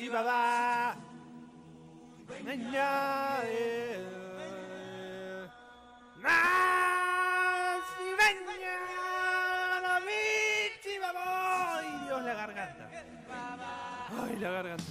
baba. Ay, Dios, la garganta. Ay, la garganta.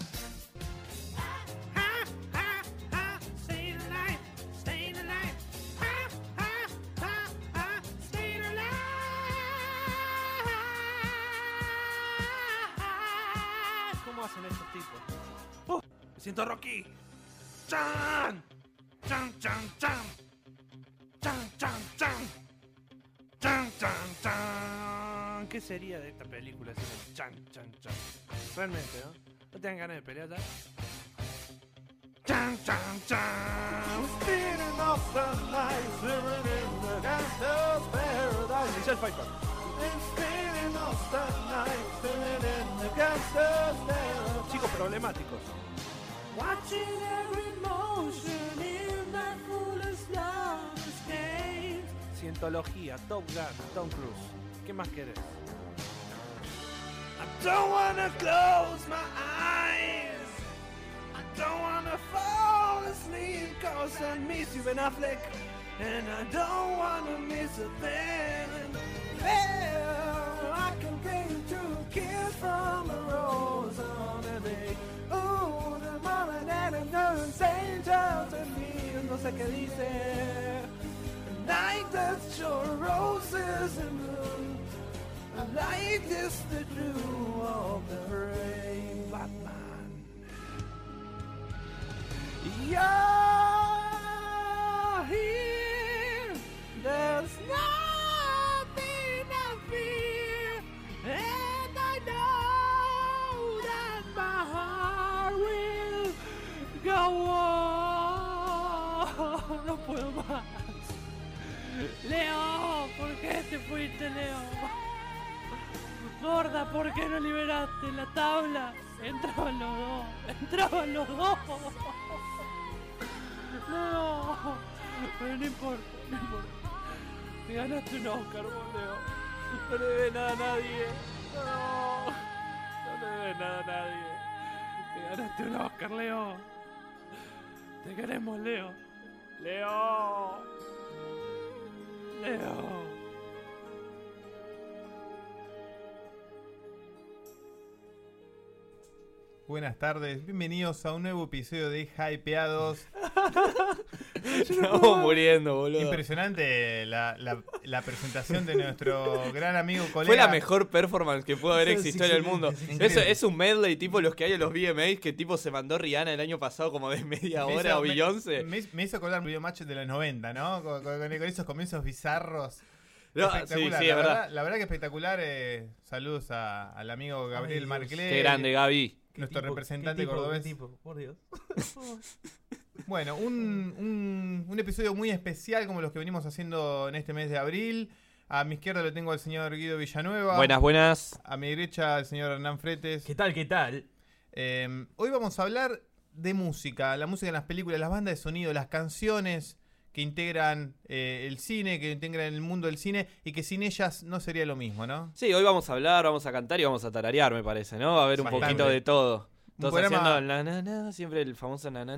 ¿Cómo hacen estos tipos? Me siento Rocky. ¡Chan! ¡Chan, chan, chan! ¡Chan, chan, chan! ¡Chan, chan, chan! ¿Qué sería de esta película sin el chan, chan, chan? Realmente, ¿no? ¿No te dan ganas de pelear ya? ¡Chan, chan, chan! Spinning off the night, swimming in the gangster's paradise. Michelle Pfeiffer. Spinning off the night, swimming in the gangster's paradise. Chicos problemáticos. Watching every motion in that foolish love escape. Cientología, Top Gun, Tom Cruise. ¿Qué más querés? I don't wanna close my eyes. I don't wanna fall asleep cause I miss you, Ben Affleck. And I don't wanna miss a thing. Well, I can bring you to a kiss from a rose on a day. Oh, the mama and I'm no Saint Charles and me. No sé qué dice. Like that's your roses and moon. Like this the dew of the rain. Batman. You're here. There's nothing I fear. And I know that my heart will go on. No puedo más. Leo, ¿por qué te fuiste, Leo? Gorda, ¿por qué no liberaste la tabla? Entraban los dos. Leo, pero no importa. Te ganaste un Oscar, vos, Leo. No le debes nada a nadie. No le debes nada a nadie. Te ganaste un Oscar, Leo. Te queremos, Leo. Leo. Buenas tardes, bienvenidos a un nuevo episodio de Hypeados. Estamos muriendo, boludo. Impresionante la presentación de nuestro gran amigo, colega. Fue la mejor performance que pudo haber existido en el mundo. Eso es un medley tipo los que hay en los VMAs que tipo se mandó Rihanna el año pasado como de media hora o Beyoncé. Me hizo acordar un videomatch de los 90, ¿no? Con esos comienzos bizarros. No, espectacular, sí, la es verdad. La verdad que espectacular. Saludos al amigo Gabriel Marclé. Qué grande, Gaby. Nuestro representante cordobés. Por Dios. Bueno, un episodio muy especial como los que venimos haciendo en este mes de abril. A mi izquierda lo tengo al señor Guido Villanueva. Buenas. A mi derecha al señor Hernán Fretes. ¿Qué tal? Hoy vamos a hablar de música. La música en las películas, las bandas de sonido, las canciones que integran el cine, que integran el mundo del cine y que sin ellas no sería lo mismo, ¿no? Sí, hoy vamos a hablar, vamos a cantar y vamos a tararear, me parece, ¿no? Va a haber un Bastante. poquito de todo. Todos programa... haciendo el na, siempre el famoso na.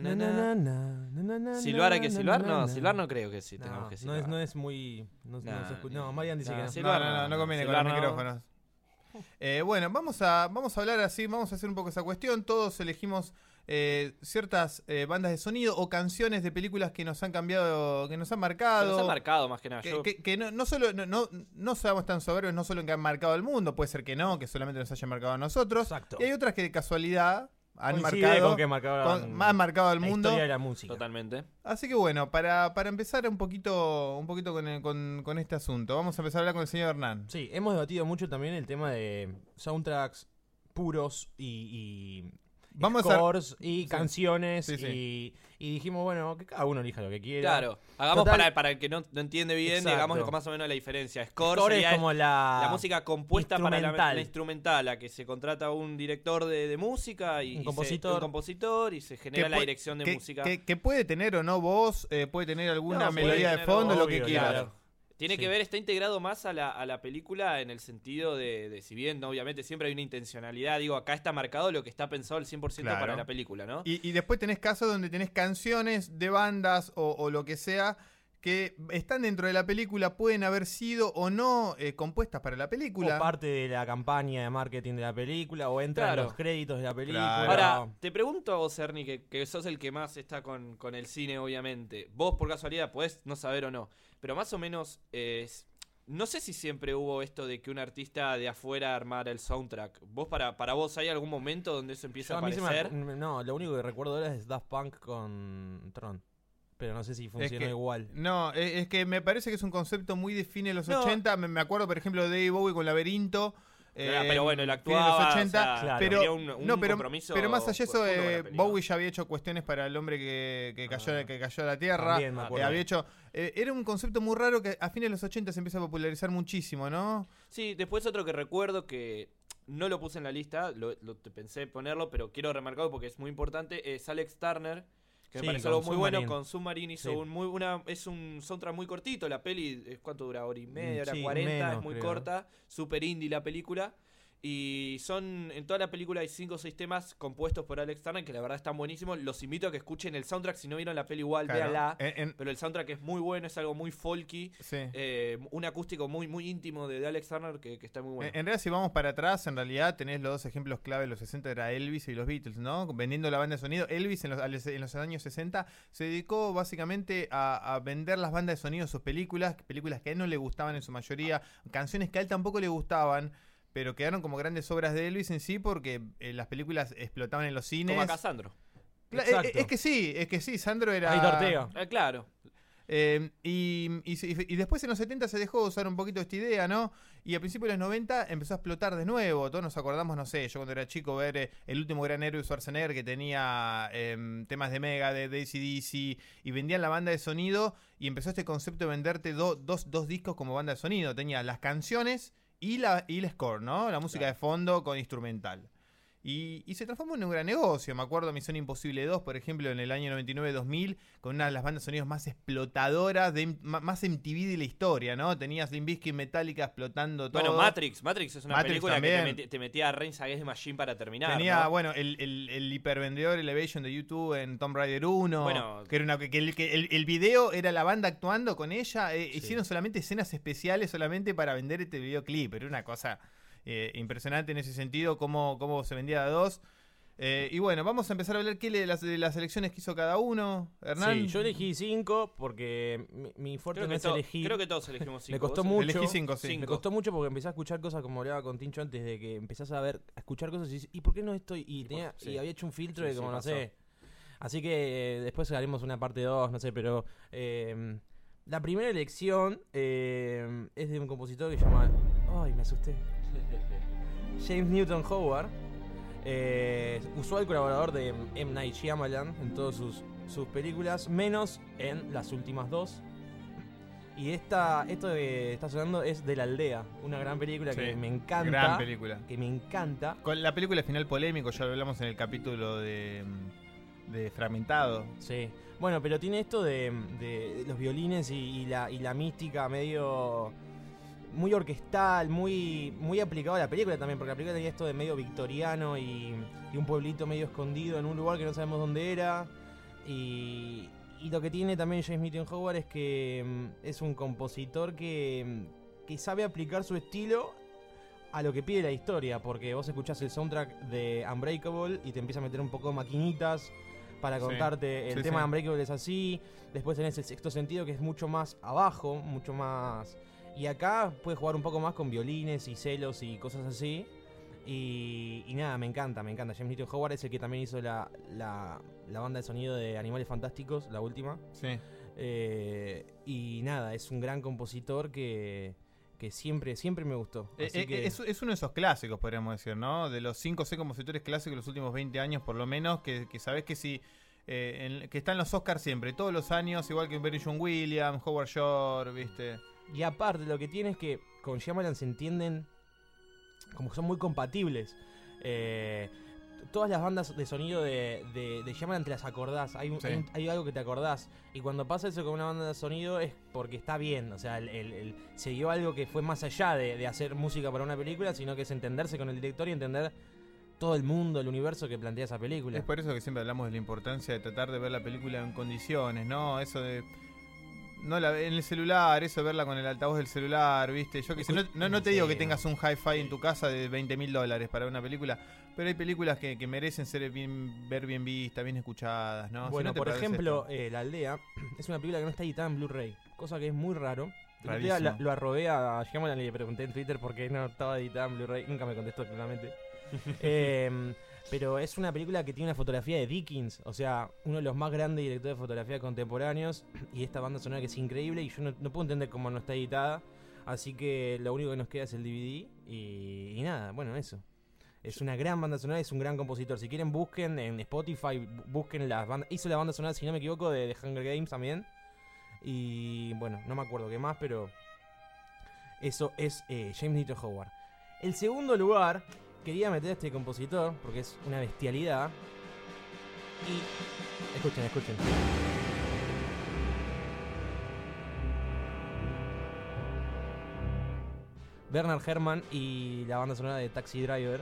¿Silbar hay que silbar? No, silbar no creo que sí, tenemos que silbar. No es muy... No, Marian dice que no. Silbar No conviene silbar con los micrófonos. Bueno, vamos a hablar así, vamos a hacer un poco esa cuestión. Todos elegimos ciertas bandas de sonido o canciones de películas que nos han cambiado, que nos han marcado. Nos han marcado más que nada. Que no solo no seamos tan soberbios, no solo en que han marcado al mundo, puede ser que no, que solamente nos hayan marcado a nosotros. Exacto. Y hay otras que de casualidad han marcado han marcado al la mundo. historia de la música. Totalmente. Así que bueno, para empezar un poquito con este asunto, vamos a empezar a hablar con el señor Hernán. Sí, hemos debatido mucho también el tema de soundtracks puros y scores y canciones y dijimos, bueno, que cada uno elija lo que quiera. Claro, hagamos Total, para el que no entiende bien, exacto. digamos más o menos la diferencia. Score es sería como la música compuesta para instrumental. la instrumental, a que se contrata un director de música y Un compositor y se genera la dirección de música. Que puede tener o no voz, puede tener alguna No, melodía de puede fondo, tener, lo que obvio, quiera. claro. Tiene que ver, está integrado más a la película en el sentido de si bien, obviamente, siempre hay una intencionalidad. Digo, acá está marcado lo que está pensado al 100% para la película, ¿no? Y después tenés casos donde tenés canciones de bandas o lo que sea que están dentro de la película, pueden haber sido o no compuestas para la película. O parte de la campaña de marketing de la película, o entran los créditos de la película. Claro. Ahora, te pregunto a vos, Ernie, que sos el que más está con el cine, obviamente. Vos, por casualidad, podés no saber o no, pero más o menos, no sé si siempre hubo esto de que un artista de afuera armara el soundtrack. ¿Vos, para vos, hay algún momento donde eso empieza a aparecer? No, lo único que recuerdo ahora es Daft Punk con Tron. Pero no sé si funcionó igual. No, es que me parece que es un concepto muy de fines de los 80. Me acuerdo, por ejemplo, de David Bowie con Laberinto. Pero bueno, él actuaba, los 80, o sea, claro. Pero más allá de eso, Bowie ya había hecho cuestiones para el hombre que cayó a la Tierra. También me acuerdo. Había hecho, era un concepto muy raro que a fines de los 80 se empieza a popularizar muchísimo, ¿no? Sí, después otro que recuerdo que no lo puse en la lista, pensé ponerlo, pero quiero remarcarlo porque es muy importante, es Alex Turner. Que me parece algo muy bueno. Con Submarine hizo es un soundtrack muy cortito. La peli, ¿cuánto dura? Hora y media, hora 40, menos, es muy corta. Super indie la película. Y en toda la película hay 5 o 6 temas compuestos por Alex Turner que la verdad están buenísimos. Los invito a que escuchen el soundtrack. Si no vieron la peli igual, véanla. Pero el soundtrack es muy bueno, es algo muy folky. Sí. Un acústico muy, muy íntimo de Alex Turner que está muy bueno. En realidad, si vamos para atrás, en realidad tenés los dos ejemplos clave de los 60, era Elvis y los Beatles, ¿no? Vendiendo la banda de sonido. Elvis en los años 60 se dedicó básicamente a vender las bandas de sonido de sus películas que a él no le gustaban en su mayoría, canciones que a él tampoco le gustaban, pero quedaron como grandes obras de Elvis en sí porque las películas explotaban en los cines. Como acá Sandro. Es que sí, Sandro era... Ahí Ortega. Claro. Y después en los 70 se dejó de usar un poquito esta idea, ¿no? Y a principios de los 90 empezó a explotar de nuevo. Todos nos acordamos, no sé, yo cuando era chico ver El último gran héroe de Schwarzenegger que tenía temas de Mega, de AC/DC y vendían la banda de sonido y empezó este concepto de venderte dos discos como banda de sonido. Tenía las canciones y el score, ¿no? La música de fondo con instrumental. Y se transformó en un gran negocio. Me acuerdo Misión Imposible 2, por ejemplo, en el año 99-2000, con una de las bandas de sonidos más explotadoras, más MTV de la historia, ¿no? Tenías Limp Bizkit, Metallica explotando todo. Bueno, Matrix es una película también, que te metía a Reigns Against the Machine para terminar. Tenía, ¿no? bueno, el hipervendedor Elevation de YouTube en Tomb Raider 1. Bueno, que era el video era la banda actuando con ella. Hicieron solamente escenas especiales solamente para vender este videoclip. Era una cosa... impresionante en ese sentido, cómo se vendía a dos. Y bueno, vamos a empezar a hablar de las elecciones que hizo cada uno. Hernán. Sí, yo elegí 5 porque mi fuerte no es elegir. Creo que todos elegimos 5. Me costó mucho. Elegí 5, sí. Me costó mucho porque empecé a escuchar cosas como hablaba con Tincho antes de que empezás a escuchar cosas y dices, ¿y por qué no estoy? Y había hecho un filtro de como no sé. Así que después haremos una parte 2, no sé, pero la primera elección es de un compositor que se llama... Ay, me asusté. James Newton Howard, usual colaborador de M. Night Shyamalan en todas sus películas, menos en las últimas 2. Y esto que está sonando es De la Aldea, una gran película que me encanta. Gran película. Que me encanta. Con la película final polémico, ya lo hablamos en el capítulo de Fragmentado. Sí. Bueno, pero tiene esto de los violines y la mística medio... muy orquestal, muy aplicado a la película también, porque la película tenía esto de medio victoriano y un pueblito medio escondido en un lugar que no sabemos dónde era. Y lo que tiene también James Newton Howard es que es un compositor que sabe aplicar su estilo a lo que pide la historia, porque vos escuchás el soundtrack de Unbreakable y te empieza a meter un poco de maquinitas para contarte el tema de Unbreakable es así. Después tenés el Sexto Sentido que es mucho más abajo, mucho más... Y acá puedes jugar un poco más con violines y celos y cosas así. Y nada, me encanta. James Newton Howard es el que también hizo la banda de sonido de Animales Fantásticos, la última. Sí. Y nada, es un gran compositor que siempre me gustó. Así que... es uno de esos clásicos, podríamos decir, ¿no? De los 5 o 6 compositores clásicos de los últimos 20 años, por lo menos, que sabés que si... que están los Oscars siempre, todos los años, igual que Barry John Williams, Howard Shore, ¿viste? Y aparte, lo que tiene es que con Shyamalan se entienden como que son muy compatibles. todas las bandas de sonido de Shyamalan te las acordás. Hay algo que te acordás. Y cuando pasa eso con una banda de sonido es porque está bien. O sea, se dio algo que fue más allá de hacer música para una película, sino que es entenderse con el director y entender todo el mundo, el universo que plantea esa película. Es por eso que siempre hablamos de la importancia de tratar de ver la película en condiciones, ¿no? Eso de... No en el celular, eso de verla con el altavoz del celular, ¿viste? Yo que sé, no te digo que tengas un hi-fi en tu casa de $20.000 para una película, pero hay películas que merecen ser ver bien vistas, bien escuchadas, ¿no? Bueno, si no por ejemplo, La Aldea es una película que no está editada en Blu-ray, cosa que es muy raro. Lo arrobé a Shyamalan y le pregunté en Twitter por qué no estaba editada en Blu-ray, nunca me contestó claramente. Pero es una película que tiene una fotografía de Dickens, o sea, uno de los más grandes directores de fotografía contemporáneos, y esta banda sonora que es increíble y yo no puedo entender cómo no está editada, así que lo único que nos queda es el DVD y nada, bueno, eso. Es una gran banda sonora, es un gran compositor. Si quieren busquen en Spotify, busquen las bandas. Hizo la banda sonora, si no me equivoco, de Hunger Games también. Y bueno, no me acuerdo qué más, pero eso es James Newton Howard. El segundo lugar... Quería meter a este compositor porque es una bestialidad. Y... Escuchen. Bernard Herrmann y la banda sonora de Taxi Driver.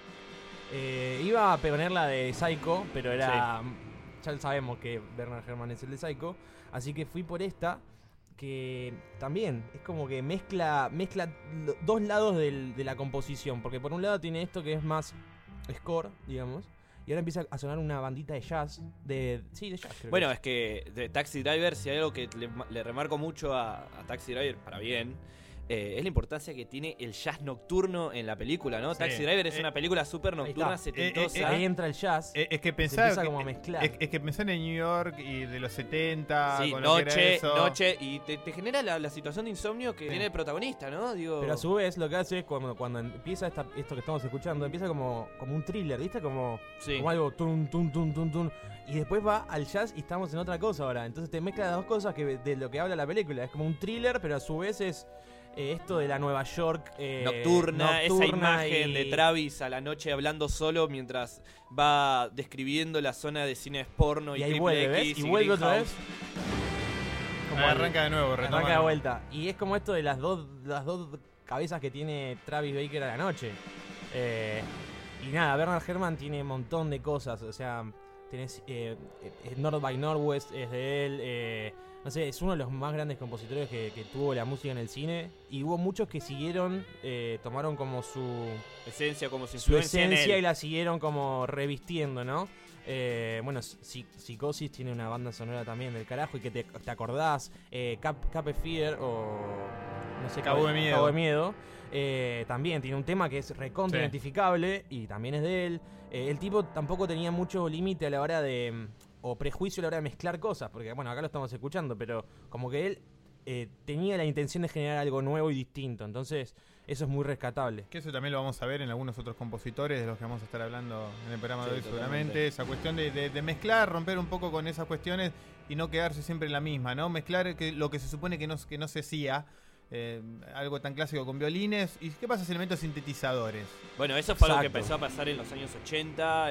Iba a ponerla de Psycho, pero era... Sí. Ya sabemos que Bernard Herrmann es el de Psycho. Así que fui por esta, que también es como que mezcla dos lados de la composición, porque por un lado tiene esto que es más score, digamos, y ahora empieza a sonar una bandita de jazz, de jazz. Bueno, es que de Taxi Driver, si hay algo que le remarco mucho a Taxi Driver, para bien, es la importancia que tiene el jazz nocturno en la película, ¿no? Sí. Taxi Driver es una película súper nocturna, setentosa. Ahí entra el jazz. Es que pensar como a mezclar. Es que pensar en New York y de los 70, sí, con noche, y te genera la situación de insomnio que tiene el protagonista, ¿no? Digo... Pero a su vez lo que hace es cuando empieza esto que estamos escuchando, empieza como un thriller, ¿viste? Como algo tun, tun, tun, tun, tun. Y después va al jazz y estamos en otra cosa ahora. Entonces te mezcla las dos cosas de lo que habla la película. Es como un thriller, pero a su vez es... esto de la Nueva York nocturna, esa imagen de Travis a la noche hablando solo mientras va describiendo la zona de cines porno y ahí vuelve, X, ¿ves? Y vuelve otra vez. Arranca de nuevo, retoma. Arranca de vuelta. Y es como esto de las dos cabezas que tiene Travis Baker a la noche. Y nada, Bernard Herrmann tiene un montón de cosas. O sea, tenés North by Northwest es de él. No sé, es uno de los más grandes compositores que tuvo la música en el cine. Y hubo muchos que siguieron, tomaron como su esencia, como su influencia en él. Y la siguieron como revistiendo, ¿no? Bueno, Psicosis tiene una banda sonora también del carajo y que te acordás. Cape Fear o... no sé, Cabo de Miedo. También tiene un tema que es recontra identificable y también es de él. El tipo tampoco tenía mucho límite a la hora de... o prejuicio a la hora de mezclar cosas, porque bueno, acá lo estamos escuchando, pero como que él tenía la intención de generar algo nuevo y distinto, entonces eso es muy rescatable. Que eso también lo vamos a ver en algunos otros compositores de los que vamos a estar hablando en el programa de hoy seguramente, esa cuestión de mezclar, romper un poco con esas cuestiones y no quedarse siempre en la misma, ¿no? Mezclar lo que se supone que no se hacía. Algo tan clásico con violines. ¿Y qué pasa con elementos sintetizadores? Bueno, eso fue algo que empezó a pasar en los años 80,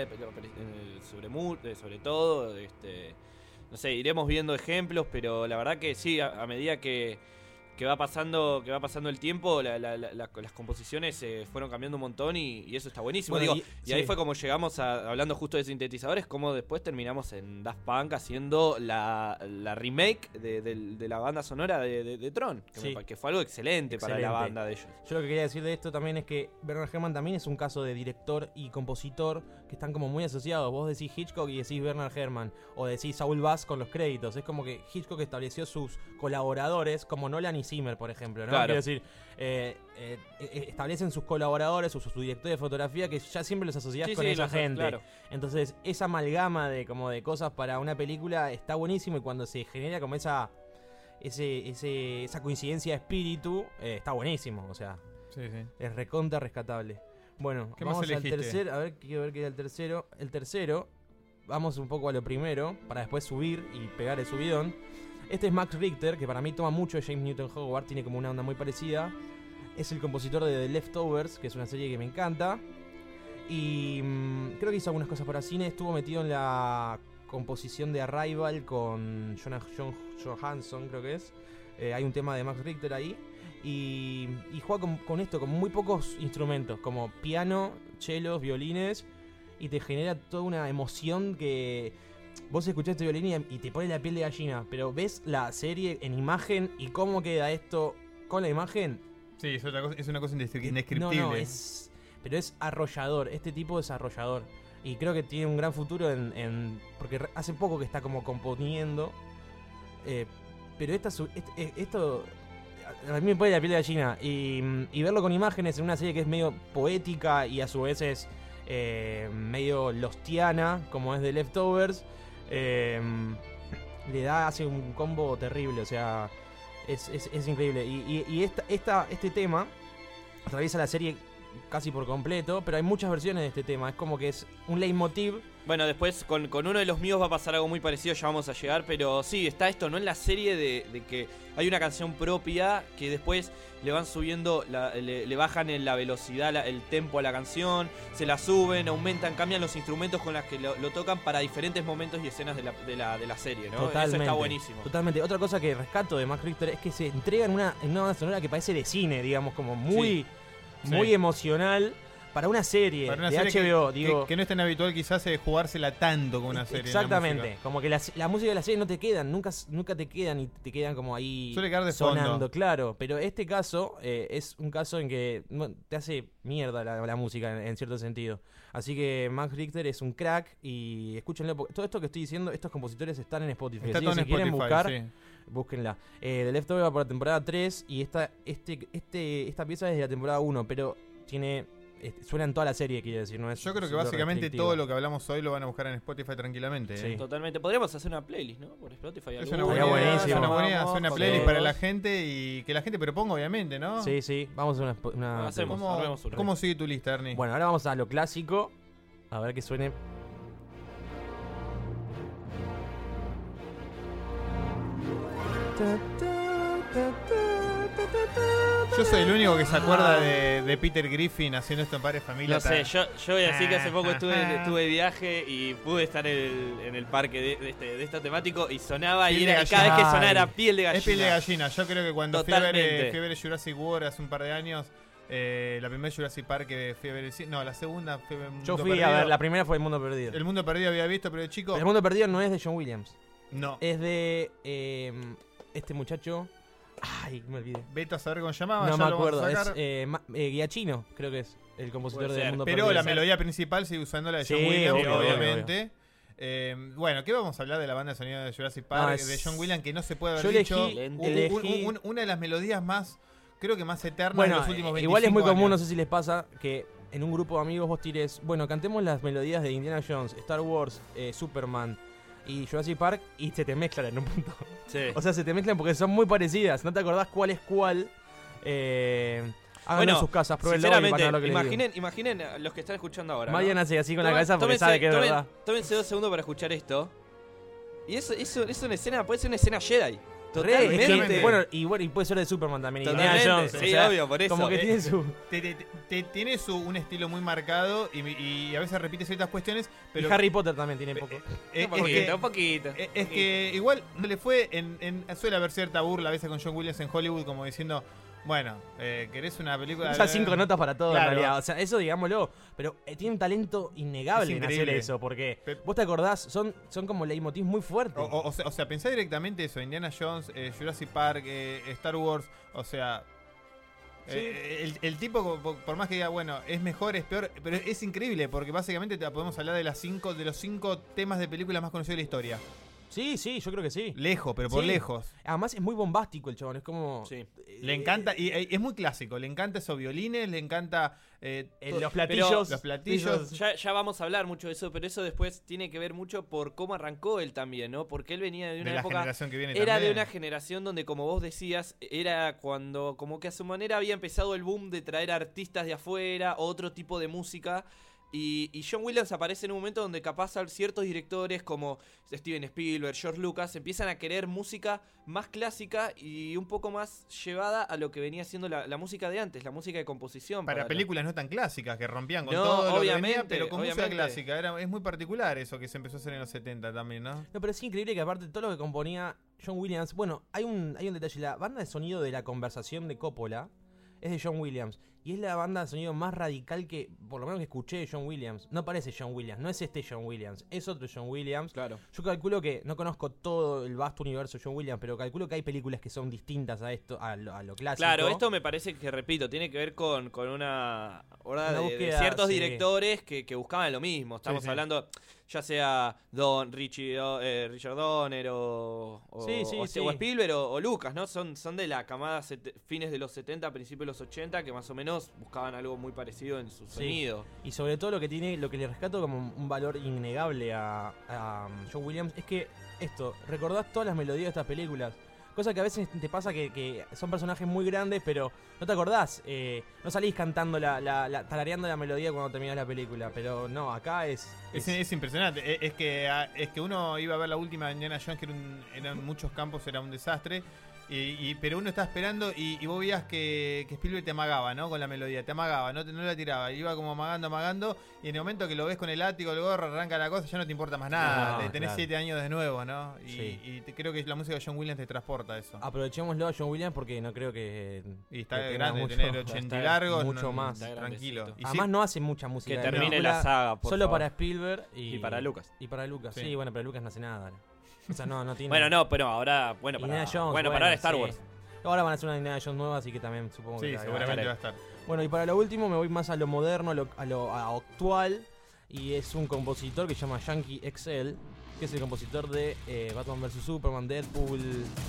sobre todo. No sé, iremos viendo ejemplos, pero la verdad que sí, a medida que va pasando el tiempo, las composiciones fueron cambiando un montón y eso está buenísimo. Bueno, y ahí fue como llegamos hablando justo de sintetizadores, como después terminamos en Daft Punk haciendo la remake de la banda sonora de Tron, que fue algo excelente para la banda de ellos. Yo lo que quería decir de esto también es que Bernard Herrmann también es un caso de director y compositor que están como muy asociados. Vos decís Hitchcock y decís Bernard Herrmann, o decís Saul Bass con los créditos. Es como que Hitchcock estableció sus colaboradores como Nolan y Zimmer, por ejemplo, ¿no? Claro. Quiero decir, establecen sus colaboradores o sus directores de fotografía que ya siempre los asociás con esa gente. Claro. Entonces, esa amalgama de cosa para una película está buenísimo y cuando se genera como esa coincidencia de espíritu, está buenísimo. O sea, es recontra rescatable. Bueno, vamos al tercero. A ver, quiero ver qué era el tercero. El tercero, vamos un poco a lo primero para después subir y pegar el subidón. Este es Max Richter, que para mí toma mucho de James Newton Howard, tiene como una onda muy parecida. Es el compositor de The Leftovers, que es una serie que me encanta. Y creo creo que hizo algunas cosas para cine. Estuvo metido en la composición de Arrival con John Johansson, creo que es. Hay un tema de Max Richter ahí. Y juega con esto, con muy pocos instrumentos, como piano, chelos, violines, y te genera toda una emoción que vos escuchás este violín y te pone la piel de gallina, pero ves la serie en imagen y cómo queda esto con la imagen. Sí, es una cosa indescriptible. No, pero es arrollador, este tipo es arrollador. Y creo que tiene un gran futuro porque hace poco que está como componiendo, pero esto a mí me pone la piel de gallina y verlo con imágenes en una serie que es medio poética y a su vez es medio lostiana, como es de Leftovers, hace un combo terrible, o sea, es increíble. Y este tema atraviesa la serie casi por completo, pero hay muchas versiones de este tema, es como que es un leitmotiv. Bueno, después con uno de los míos va a pasar algo muy parecido, ya vamos a llegar, pero sí, está esto, ¿no? En la serie de que hay una canción propia que después le van subiendo, le bajan en la velocidad, el tempo a la canción, se la suben, aumentan, cambian los instrumentos con los que lo tocan para diferentes momentos y escenas de la serie, ¿no? Totalmente, eso está buenísimo. Totalmente. Otra cosa que rescato de Max Richter es que se entrega en una banda sonora que parece de cine, digamos, como muy emocional. Para una serie de HBO, que no es tan habitual quizás jugársela tanto con una serie. Exactamente, como que la música de la serie no te quedan, nunca te quedan y te quedan como ahí suele quedar de sonando, fondo. Claro, pero este caso es un caso en que te hace mierda la música en cierto sentido. Así que Max Richter es un crack y escúchenlo, porque todo esto que estoy diciendo, estos compositores están en Spotify. Está así todo que en si quieren Spotify, buscar, búsquenla. The Leftover va por la temporada 3 y esta pieza es de la temporada 1, pero suena en toda la serie, quiero decir, ¿no? Yo creo que básicamente todo lo que hablamos hoy lo van a buscar en Spotify tranquilamente. Sí. Totalmente. Podríamos hacer una playlist, ¿no? Por Spotify. Es una buena idea, buenísimo. una playlist para la gente y que la gente proponga, obviamente, ¿no? Sí. Vamos a una ¿Cómo sigue tu lista, Ernie? Bueno, ahora vamos a lo clásico. A ver que suene. Yo soy el único que se acuerda de Peter Griffin haciendo esto en Padre Familia. No sé, yo voy a decir que hace poco estuve de viaje y pude estar en el parque de esta temático y sonaba y cada vez que sonaba era piel de gallina. Es piel de gallina. Yo creo que cuando fui a ver Jurassic World hace un par de años, la primera Jurassic Park que fui a ver, no, la segunda fue El Mundo Yo fui Perdido. a ver, la primera fue El Mundo Perdido. El Mundo Perdido había visto, pero de chico. El Mundo Perdido no es de John Williams. No. Es de este muchacho. Ay, me olvidé. Vete a saber cómo se llamaba. No ya me lo vamos a acuerdo. sacar. Es Giacchino, creo que es el compositor Puede de ser, Mundo Pero Perdido. la melodía principal sigue usando la de John Williams, obviamente. Bueno, ¿qué vamos a hablar de la banda de sonido de Jurassic Park? De John Williams, que no se puede haber dicho. Elegí una de las melodías más, creo que más eternas bueno, de los últimos 25 igual es muy común, años. no sé si les pasa, que en un grupo de amigos vos tires, bueno, cantemos las melodías de Indiana Jones, Star Wars, Superman y Jurassic Park y se te mezclan en un punto. Sí. O sea, se te mezclan porque son muy parecidas, no te acordás cuál es cuál. Háganlo en sus casas, pruébenlo y van a ver lo que les digo. Imaginen a los que están escuchando ahora. Marian hace así con la cabeza porque sabe que es verdad. Tómense 2 segundos para escuchar esto. Y eso es una escena, puede ser una escena Jedi. Totalmente. Bueno, y puede ser de Superman también. Totalmente. Indiana Jones, Sí, o sea, obvio, por eso. Como que tiene su... Tiene un estilo muy marcado y a veces repite ciertas cuestiones. Pero y Harry Potter también tiene poco. Un poquito. Es que igual no le fue. Suele haber cierta burla a veces con John Williams en Hollywood, como diciendo. Bueno, querés una película. Usa 5 notas para todo, claro. en realidad. O sea, eso digámoslo. Pero tiene un talento innegable en hacer eso. Porque vos te acordás, son como leitmotiv muy fuertes. O sea, pensá directamente eso: Indiana Jones, Jurassic Park, Star Wars. O sea. Sí. El tipo, por más que diga, bueno, es mejor, es peor, pero es increíble porque básicamente podemos hablar de los 5 temas de películas más conocidos de la historia. Sí, yo creo que sí. Lejos, pero por lejos. Además es muy bombástico el chabón, es como... Sí. Le encanta, y es muy clásico, le encanta esos violines, le encanta... los platillos. Los platillos. Ya vamos a hablar mucho de eso, pero eso después tiene que ver mucho por cómo arrancó él también, ¿no? Porque él venía de una época... generación que viene era también. de una generación donde, como vos decías, era cuando como que a su manera había empezado el boom de traer artistas de afuera, otro tipo de música... Y John Williams aparece en un momento donde capaz ciertos directores como Steven Spielberg, George Lucas, empiezan a querer música más clásica y un poco más llevada a lo que venía siendo la música de antes, la música de composición. Para películas no tan clásicas, que rompían con todo lo que venía, pero con música clásica. Es muy particular eso que se empezó a hacer en los 70 también, ¿no? No, pero es increíble que aparte de todo lo que componía John Williams... Bueno, hay un detalle. La banda de sonido de La Conversación de Coppola es de John Williams. Y es la banda de sonido más radical que, por lo menos que escuché de John Williams. No parece John Williams, no es este John Williams, es otro John Williams. Claro. Yo calculo que, no conozco todo el vasto universo de John Williams, pero calculo que hay películas que son distintas a esto, a lo clásico. Claro, esto me parece que, repito, tiene que ver con una hora de búsqueda, ciertos directores que buscaban lo mismo. Estamos hablando, ya sea Richard Donner o Spielberg o Lucas, ¿no? Son de la camada fines de los 70, principios de los 80, que más o menos buscaban algo muy parecido en su sonido. Y sobre todo lo que le rescato como un valor innegable a John Williams es que recordás todas las melodías de estas películas. Cosa que a veces te pasa que son personajes muy grandes, pero no te acordás. No salís cantando tarareando la melodía cuando terminás la película. Pero no, acá es impresionante. Es que uno iba a ver la última de Indiana Jones, que eran muchos campos, era un desastre. Pero uno está esperando y vos veías que Spielberg te amagaba, ¿no? Con la melodía, te amagaba, no la tiraba, iba como amagando, y en el momento que lo ves con el látigo, el gorro, arranca la cosa, ya no te importa más nada, tenés 7 años de nuevo, ¿no? Y creo que la música de John Williams te transporta eso. Aprovechémoslo a John Williams porque no creo que... Y está grande, tener 80 y largos, mucho más. Tranquilo. Y además no hace mucha música. Que termine la saga, por solo favor. para Spielberg y para Lucas. Sí, bueno, pero Lucas no hace nada. O sea, no tiene... Bueno, no, pero ahora... Bueno, para ahora Star Wars. Ahora van a hacer una Indiana Jones nueva, así que también supongo que... Sí, seguramente va a estar. Bueno, y para lo último me voy más a lo moderno, a lo actual. Y es un compositor que se llama Yankee XL, que es el compositor de Batman vs Superman, Deadpool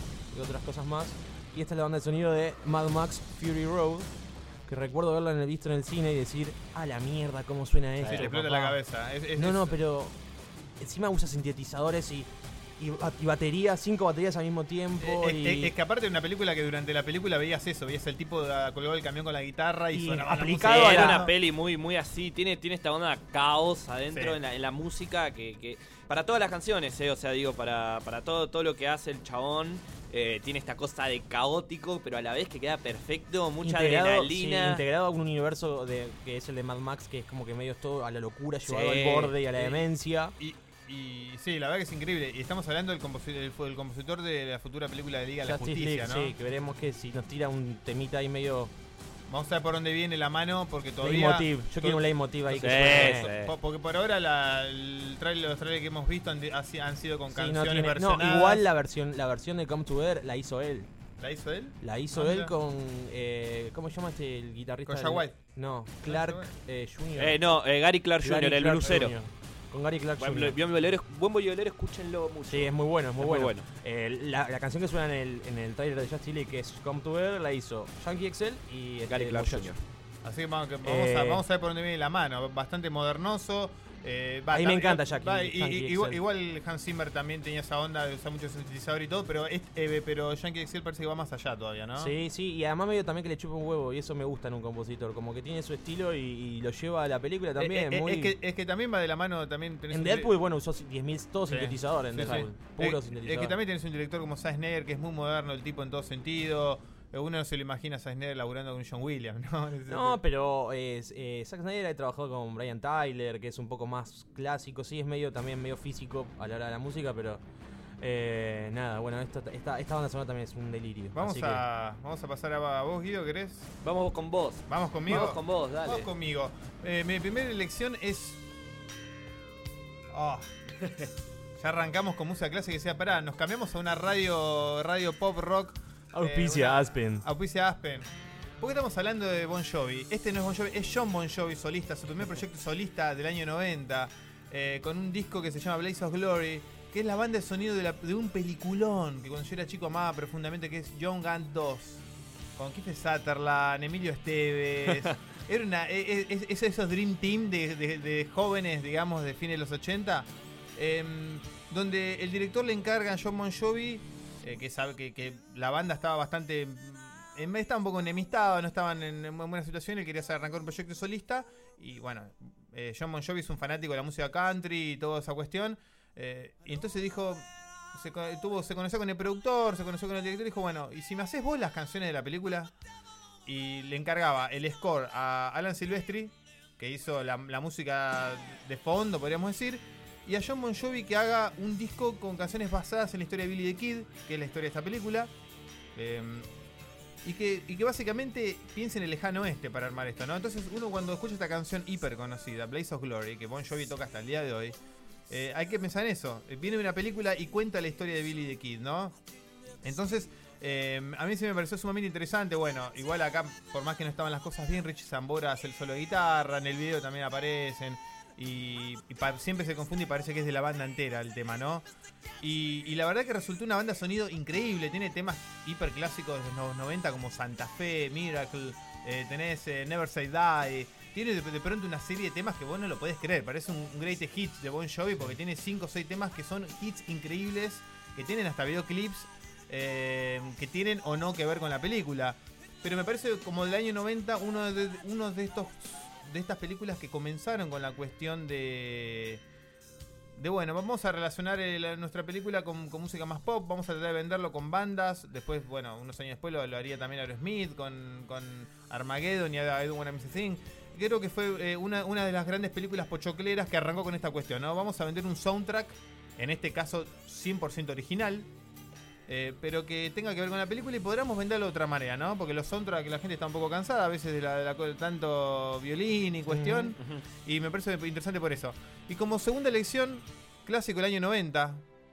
y otras cosas más. Y esta es la banda de sonido de Mad Max Fury Road, que recuerdo haberla visto en el cine y decir, a la mierda, cómo suena esto. Sí, te explota la cabeza. No, pero encima usa sintetizadores y baterías, 5 baterías al mismo tiempo. Es que aparte de una película que durante la película veías el tipo colgado el camión con la guitarra y sonaba aplicado a una peli muy así, tiene esta onda de caos adentro en la música que para todas las canciones, o sea, digo, para todo lo que hace el chabón, tiene esta cosa de caótico, pero a la vez que queda perfecto, mucha adrenalina. Integrado a un universo que es el de Mad Max, que es como que medio todo a la locura, llevado al borde y a la demencia. Y sí, la verdad que es increíble. Y estamos hablando del compositor de la futura película de Liga de la Justicia, ¿no? Sí, que veremos que si nos tira un temita ahí medio... Vamos a ver por dónde viene la mano, porque todavía... Leitmotiv. Yo quiero un leitmotiv ahí. Porque por ahora los trailers que hemos visto han sido con canciones versionadas. No, igual la versión de Come Together la hizo él. ¿La hizo él? La hizo él con... ¿cómo se llama el guitarrista? Con Jack White. No, Clark Jr. Gary Clark Jr., el blusero. Con Gary Clark Jr. Buen violero, escúchenlo mucho. Sí, es muy bueno, es muy bueno. La canción que suena en el trailer de Justice League, que es Come Together, la hizo Yankee XL y Gary Clark Jr. Así que vamos a ver por dónde viene la mano. Bastante modernoso. Ahí me encanta igual Hans Zimmer también tenía esa onda de usar mucho sintetizador y todo, pero Yankee XL parece que va más allá todavía, ¿no? Sí, y además medio también que le chupa un huevo, y eso me gusta en un compositor, como que tiene su estilo y lo lleva a la película también. Es que también va de la mano, también tenés en Deadpool, usó 10.000 todos sintetizadores en Deadpool, puro sintetizador. Es que también tenés un director como Zack Snyder, que es muy moderno, el tipo en todo sentido. Uno no se lo imagina a Zack Snyder laburando con John Williams, ¿no? No, pero Zack Snyder ha trabajado con Brian Tyler, que es un poco más clásico, sí, es también medio físico a la hora de la música, pero nada, bueno, esta banda sonora también es un delirio. Vamos a pasar a vos, Guido, ¿querés? Vamos con vos. ¿Vamos conmigo? Vamos con vos, dale. Vamos conmigo. Mi primera elección es... ya arrancamos con música clásica y decía, pará, nos cambiamos a una radio pop rock. Auspicia Aspen. Auspicia Aspen. ¿Por qué estamos hablando de Bon Jovi? Este no es Bon Jovi, es John Bon Jovi solista, su primer proyecto solista del año 90, con un disco que se llama Blaze of Glory, que es la banda de sonido de un peliculón que cuando yo era chico amaba profundamente, que es Young Guns 2, con Kiefer Sutherland, Emilio Esteves. Era es esos Dream Team de jóvenes, digamos, de fines de los 80, donde el director le encarga a John Bon Jovi, que sabe que la banda estaba bastante... estaba un poco enemistada, no estaban en buena situación, él quería arrancar un proyecto solista y bueno, Jon Bon Jovi es un fanático de la música country y toda esa cuestión. Y entonces dijo, se conoció con el productor, se conoció con el director y dijo, bueno, ¿y si me haces vos las canciones de la película? Y le encargaba el score a Alan Silvestri, que hizo la música de fondo, podríamos decir, y a Jon Bon Jovi que haga un disco con canciones basadas en la historia de Billy the Kid, que es la historia de esta película. Y que básicamente piense en el lejano oeste para armar esto, ¿no? Entonces uno cuando escucha esta canción hiper conocida, Blaze of Glory, que Bon Jovi toca hasta el día de hoy, hay que pensar en eso. Viene una película y cuenta la historia de Billy the Kid, ¿no? Entonces, a mí se me pareció sumamente interesante. Bueno, igual acá, por más que no estaban las cosas bien, Richie Sambora hace el solo de guitarra, en el video también aparecen. Y siempre se confunde y parece que es de la banda entera el tema, ¿no? Y la verdad que resultó una banda de sonido increíble. Tiene temas hiper clásicos de los 90 como Santa Fe, Miracle, tenés Never Say Die. Tiene de pronto una serie de temas que vos no lo podés creer. Parece un greatest hits de Bon Jovi porque tiene 5 o 6 temas que son hits increíbles, que tienen hasta videoclips, que tienen o no que ver con la película. Pero me parece como del año 90 uno de estas películas que comenzaron con la cuestión de bueno, vamos a relacionar nuestra película con música más pop, vamos a tratar de venderlo con bandas. Después, bueno, unos años después lo haría también Aerosmith con Armageddon y I Don't Wanna Miss a Thing. Creo que fue una de las grandes películas pochocleras que arrancó con esta cuestión, ¿no? Vamos a vender un soundtrack, en este caso 100% original, pero que tenga que ver con la película y podríamos venderlo de otra manera, ¿no? Porque los soundtracks, la gente está un poco cansada a veces de tanto violín y cuestión, y me parece interesante por eso. Y como segunda elección, clásico del año 90.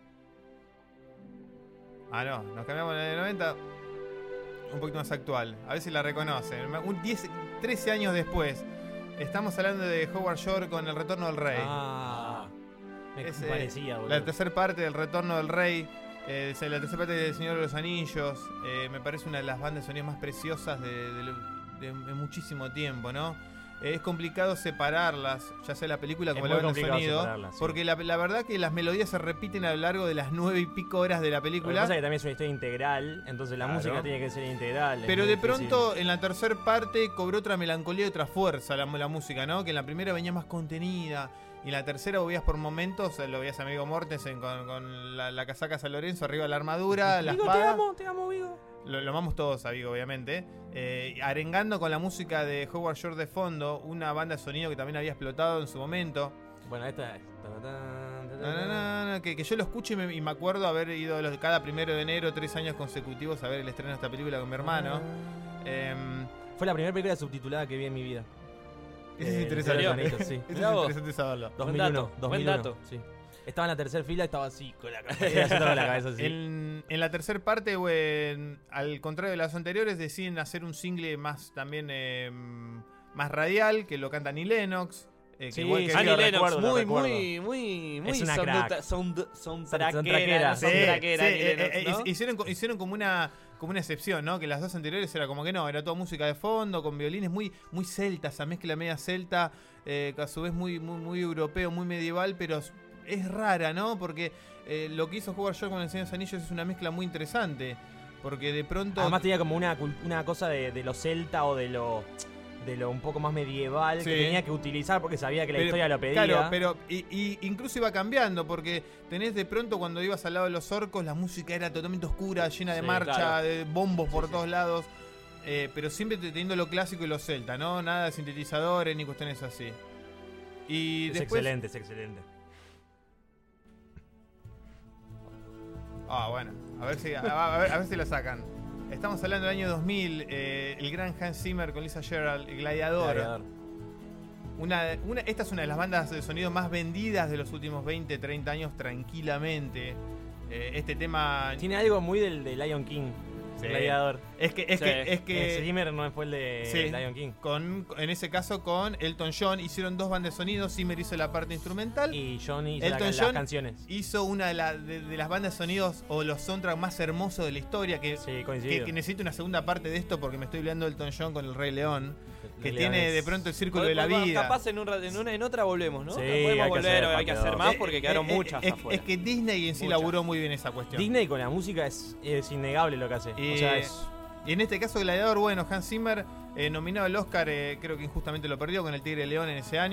No, nos cambiamos del año 90, un poquito más actual, a ver si la reconocen. 13 años después, estamos hablando de Howard Shore con El Retorno del Rey. Me parecía, boludo. La tercera parte del Retorno del Rey. La tercera parte del Señor de los Anillos. Me parece una de las bandas de sonido más preciosas de muchísimo tiempo, ¿no? Es complicado separarlas, ya sea la película como la banda de sonido, porque la verdad que las melodías se repiten a lo largo de las 9 y pico horas de la película. Lo que pasa es que también es una historia integral, entonces la música tiene que ser integral. Pero de pronto en la tercera parte cobró otra melancolía y otra fuerza la música, ¿no? Que en la primera venía más contenida. Y en la tercera veías por momentos, lo veías a Viggo Mortensen con la casaca San Lorenzo arriba de la armadura, la espada. Te amo, Viggo. Lo amamos todos a Viggo, obviamente. Arengando con la música de Howard Shore de fondo, una banda de sonido que también había explotado en su momento. Bueno, esta es... Que yo lo escucho y me acuerdo haber ido cada 1 de enero, 3 años consecutivos a ver el estreno de esta película con mi hermano. Fue la primera película subtitulada que vi en mi vida. Eso es interesante. Sí. Es interesante saberlo. 2001. Buen dato. Sí. Estaba en la tercera fila, estaba así, con la cabeza así. En la tercera parte, al contrario de las anteriores, deciden hacer un single más también más radial, que lo canta Annie Lennox. Annie Lennox, muy es una crack. Soundtrackera. Hicieron como una excepción, ¿no? Que las dos anteriores era como que no, era toda música de fondo, con violines muy celta, esa mezcla media celta, que a su vez muy europeo, muy medieval, pero es rara, ¿no? Porque lo que hizo Howard Shore con El Señor de los Anillos es una mezcla muy interesante, porque de pronto... Además tenía como una cosa de lo celta o de lo un poco más medieval, que tenía que utilizar porque sabía que la historia lo pedía. Claro, pero incluso iba cambiando, porque tenés de pronto cuando ibas al lado de los orcos, la música era totalmente oscura, llena de marcha, de bombos por todos lados, pero siempre teniendo lo clásico y lo celta, ¿no? Nada de sintetizadores ni cuestiones así. Y después... Es excelente. Bueno, a ver si la sacan. Estamos hablando del año 2000, el gran Hans Zimmer con Lisa Gerrard, el Gladiador. Esta es una de las bandas de sonido más vendidas de los últimos 20, 30 años tranquilamente. Este tema... Tiene algo muy del de Lion King. Sí. Gladiador. Es que Zimmer no fue el de Lion King. En ese caso con Elton John hicieron 2 bandas de sonido. Zimmer hizo la parte instrumental y John hizo las canciones. Hizo una de las bandas de sonidos o los soundtracks más hermosos de la historia, que necesito una segunda parte de esto porque me estoy hablando de Elton John con El Rey León, que tiene de pronto el círculo de la vida. Capaz en otra volvemos, ¿no? Sí, podemos volver, hay que hacer más porque quedaron muchas afuera. Es que Disney en sí laburó muy bien esa cuestión. Disney con la música es innegable lo que hace. Y en este caso Gladiador, bueno, Hans Zimmer nominado al Oscar, creo que injustamente lo perdió con El Tigre de León en ese año,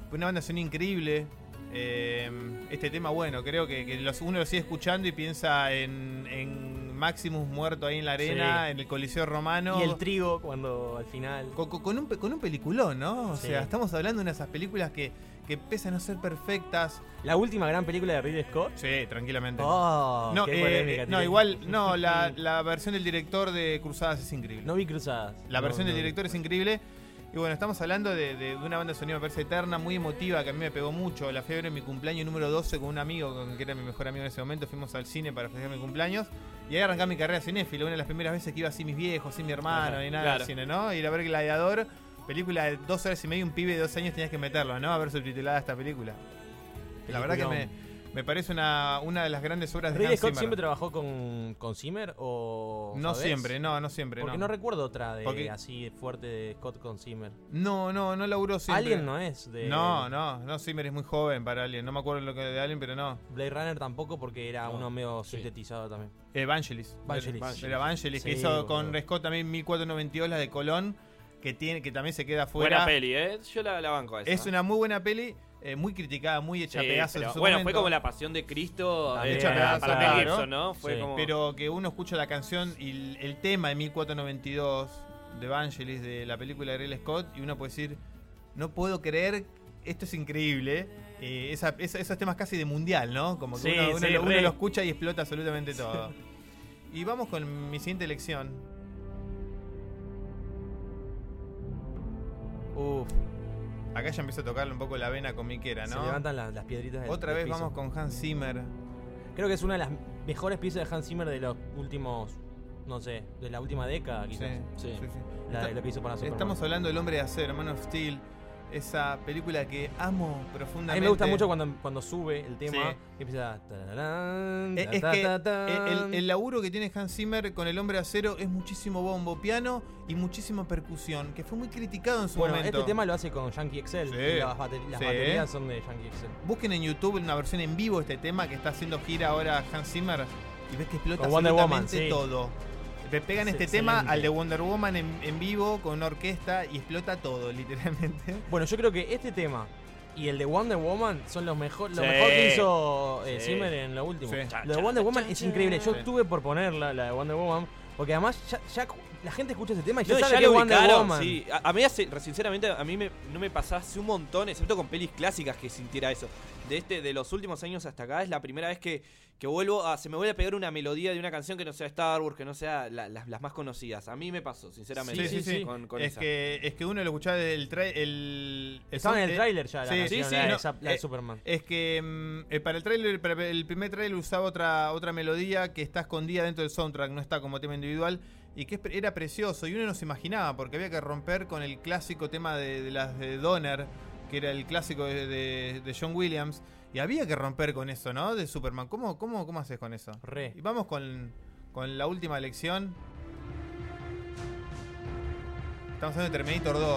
Una banda sonora increíble. Este tema, bueno, creo que uno lo sigue escuchando y piensa en Maximus muerto ahí en la arena, en el Coliseo Romano. Y el trigo cuando al final... Con un peliculón, ¿no? O sea, estamos hablando de una de esas películas que pese a no ser perfectas. ¿La última gran película de Ridley Scott? Sí, tranquilamente. Oh, no, qué polémica no, igual, no, la versión del director de Cruzadas es increíble. No vi Cruzadas. La versión del director es increíble. Y bueno, estamos hablando de una banda de sonido, me parece eterna, muy emotiva, que a mí me pegó mucho. La fiebre en mi cumpleaños número 12 con un amigo, que era mi mejor amigo en ese momento. Fuimos al cine para festejar mi cumpleaños. Y ahí arrancaba mi carrera cinéfila. Una de las primeras veces que iba así mis viejos, sin mi hermano, ni nada al cine, ¿no? Ir a ver Gladiador, película de 2 horas y media, un pibe de 2 años tenías que meterlo, ¿no? A ver subtitulada esta película. La verdad que me parece una de las grandes obras de Ridley Hans Scott Zimmer. siempre trabajó con Zimmer o No ¿sabés? siempre, no siempre. Porque no recuerdo otra Porque... así fuerte de Scott con Zimmer. No laburó siempre. Alien no es de... No, Zimmer es muy joven para Alien. No me acuerdo lo que de Alien, pero no. Blade Runner tampoco porque era uno medio sintetizado también. Vangelis. Era Vangelis, Sí, que hizo con Scott también 1492, la de Colón, que también se queda fuera. Buena peli, yo la banco a esa. Es una muy buena peli. Muy criticada, muy hecha pedazos en su bueno, momento. fue como La Pasión de Cristo hecha pedazos, para claro. Mel Gibson, ¿no? Fue como... Pero que uno escucha la canción y el tema de 1492 de Vangelis, de la película de Ridley Scott, y uno puede decir, no puedo creer, esto es increíble. Esos temas casi de mundial, ¿no? Como que uno lo escucha y explota absolutamente todo. Y vamos con mi siguiente elección. Acá ya empiezo a tocarle un poco la vena comiquera, ¿no? Se levantan las piedritas Otra vez vamos con Hans Zimmer. Creo que es una de las mejores piezas de Hans Zimmer de los últimos, no sé, de la última década, quizás. Sí. Lo que hizo para Superman. Estamos hablando del Hombre de Acero, Man of Steel. Esa película que amo profundamente. A mí me gusta mucho cuando sube el tema y empieza... Es que el laburo que tiene Hans Zimmer con el Hombre de Acero es muchísimo bombo, piano y muchísima percusión, que fue muy criticado en su momento. Este tema lo hace con Yankee XL. Sí. Las baterías son de Yankee XL. Busquen en YouTube una versión en vivo de este tema que está haciendo gira ahora Hans Zimmer y ves que explota con absolutamente todo. Le pegan este tema excelente. al de Wonder Woman en vivo con una orquesta y explota todo, literalmente. Bueno, yo creo que este tema y el de Wonder Woman son lo mejor que hizo Zimmer en lo último. Lo de Wonder Woman es increíble. Yo estuve por ponerla, la de Wonder Woman, porque además ya la gente escucha ese tema y ya sabe que es Wonder Woman. Sí. A mí, sinceramente, a mí no me pasaba hace un montón, excepto con pelis clásicas, que sintiera eso. De los últimos años hasta acá es la primera vez que se me vuelve a pegar una melodía de una canción que no sea Star Wars, que no sea las más conocidas. A mí me pasó, sinceramente. Sí. Con es esa. que uno lo escuchaba desde el estaba en el tráiler ya la canción, la de Superman. Es que para el primer tráiler usaba otra melodía que está escondida dentro del soundtrack, no está como tema individual. Y que era precioso, y uno no se imaginaba, porque había que romper con el clásico tema de las de Donner, que era el clásico de John Williams, y había que romper con eso, ¿no? De Superman. ¿Cómo haces con eso? Y vamos con la última elección. Estamos hablando de Terminator 2.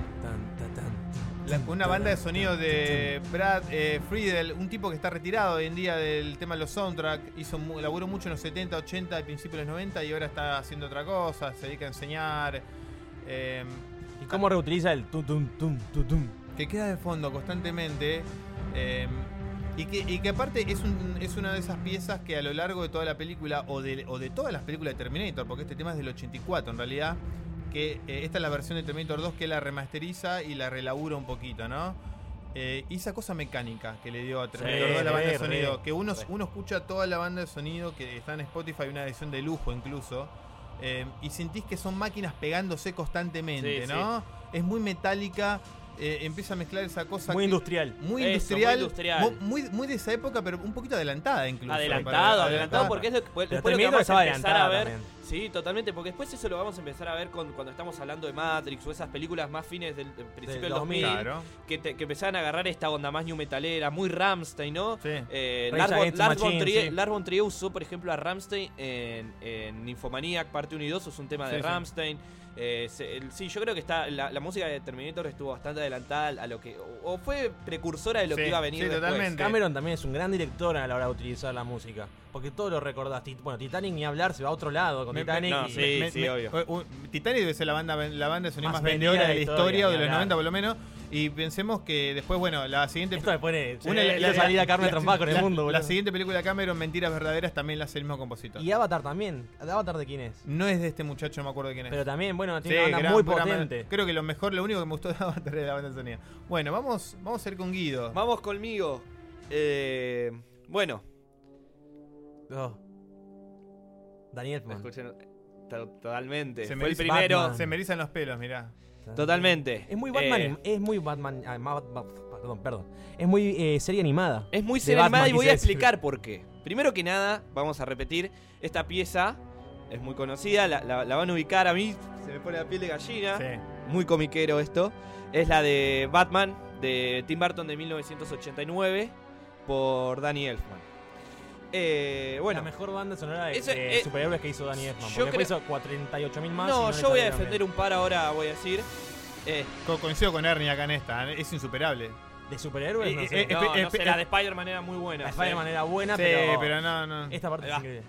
Con una banda de sonido de Brad Friedel, un tipo que está retirado hoy en día del tema de los soundtracks. Laburó mucho en los 70, 80 y principios de los 90 y ahora está haciendo otra cosa, se dedica a enseñar. ¿Y cómo reutiliza el tum? Que queda de fondo constantemente. Y que aparte es una de esas piezas que a lo largo de toda la película, o de todas las películas de Terminator, porque este tema es del 84 en realidad, que esta es la versión de Terminator 2 que la remasteriza y la relabura un poquito, ¿no? Y esa cosa mecánica que le dio a Terminator 2 la banda de sonido, que uno escucha toda la banda de sonido que está en Spotify, una edición de lujo incluso, y sentís que son máquinas pegándose constantemente, ¿no? Sí. Es muy metálica. Empieza a mezclar esa cosa muy industrial, muy de esa época, pero un poquito adelantada incluso. Adelantado porque es después lo que vamos a empezar a ver. También. Sí, totalmente, porque después eso lo vamos a empezar a ver cuando estamos hablando de Matrix o esas películas más fines del principio del 2000, claro. que empezaban a agarrar esta onda más new metalera, muy Rammstein, ¿no? Sí. Lars von Trier usó, por ejemplo, a Rammstein en Nymphomaniac parte 1 y 2, es un tema de Rammstein. Yo creo que la música de Terminator estuvo bastante adelantada a lo que, o fue precursora de lo que iba a venir después. Totalmente. Cameron también es un gran director a la hora de utilizar la música, porque todo lo recordás. Bueno, Titanic ni hablar, se va a otro lado con Titanic. Obvio. Titanic debe ser la banda de sonido más vendedora de la historia, o de los 90 por lo menos. Y pensemos que después, bueno, la siguiente... Esto me pone... la salida carne trompada con el mundo, boludo. La siguiente película de Cameron, Mentiras Verdaderas, también la hace el mismo compositor. Y Avatar también. ¿Avatar de quién es? No es de este muchacho, no me acuerdo de quién es. Pero también, bueno, tiene una banda muy potente. Creo que lo único que me gustó de Avatar es la banda de sonido. Bueno, vamos a ir con Guido. Vamos conmigo. Bueno. Daniel Elfman. Escuchen, totalmente. Fue el primero. Batman. Se me erizan los pelos, mirá. Totalmente. Es muy Batman. Perdón. Es muy serie animada. Es muy serie animada y voy a explicar por qué. Primero que nada, vamos a repetir. Esta pieza es muy conocida. La van a ubicar. A mí se me pone la piel de gallina. Sí. Muy comiquero esto. Es la de Batman de Tim Burton de 1989 por Danny Elfman. Bueno, la mejor banda sonora de Eso, superhéroes que hizo Danny Elfman. yo Porque hizo 48.000 más. no, yo voy a defender un par ahora, voy a decir. Coincido con Ernie acá en esta. Es insuperable. ¿De superhéroes? No sé. No sé, la de Spider-Man era muy buena. La Spider-Man era buena, Sí, pero no. esta parte es increíble.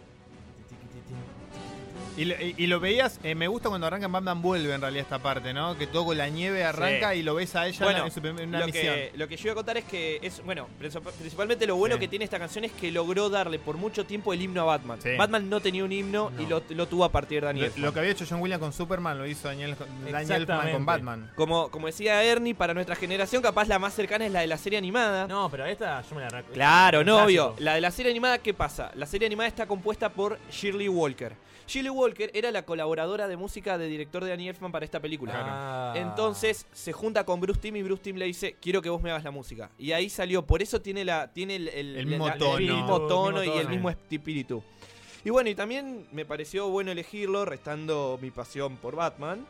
Y lo veías, me gusta cuando arranca en Batman vuelve en realidad esta parte, ¿no? Que todo con la nieve arranca y lo ves a ella en una misión. Lo que yo iba a contar es que principalmente lo bueno que tiene esta canción es que logró darle por mucho tiempo el himno a Batman. Sí. Batman no tenía un himno y lo tuvo a partir de Daniel. Lo que había hecho John Williams con Superman lo hizo Daniel Elfman con Batman. Como decía Ernie, para nuestra generación capaz la más cercana es la de la serie animada. No, pero esta yo me la recuerdo. Claro, no, obvio. La de la serie animada, ¿qué pasa? La serie animada está compuesta por Shirley Walker. Shirley Walker era la colaboradora de música de director de Danny Elfman para esta película. Entonces se junta con Bruce Timm y Bruce Timm le dice, quiero que vos me hagas la música. Y ahí salió, por eso tiene el mismo tono y el mismo espíritu. Y bueno, y también me pareció bueno elegirlo, restando mi pasión por Batman,